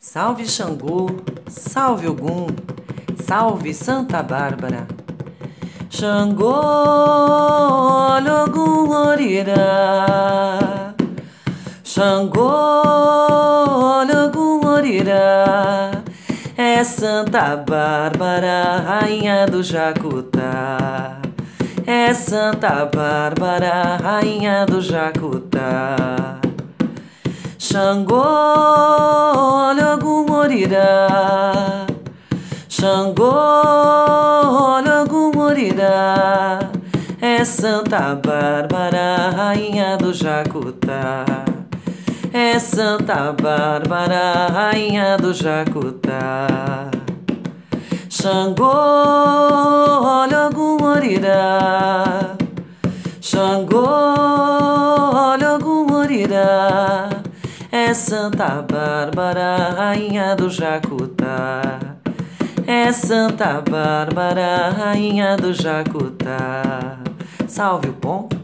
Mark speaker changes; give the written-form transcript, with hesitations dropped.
Speaker 1: Salve Xangô, salve Ogum, salve Santa Bárbara. Xangô, olha Ogum Orirá. Xangô, olha Ogum Orirá. É Santa Bárbara, rainha do Jacutá. É Santa Bárbara, rainha do Jacutá. Xangô, olha Ogum Orirá. Xangô, olha Ogum Orirá. É Santa Bárbara, rainha do Jacutá. É Santa Bárbara, rainha do Jacutá. Xangô, olha Ogum Orirá. Xangô, olha Ogum Orirá. É Santa Bárbara, rainha do Jacutá. É Santa Bárbara, rainha do Jacutá. Salve o pombo,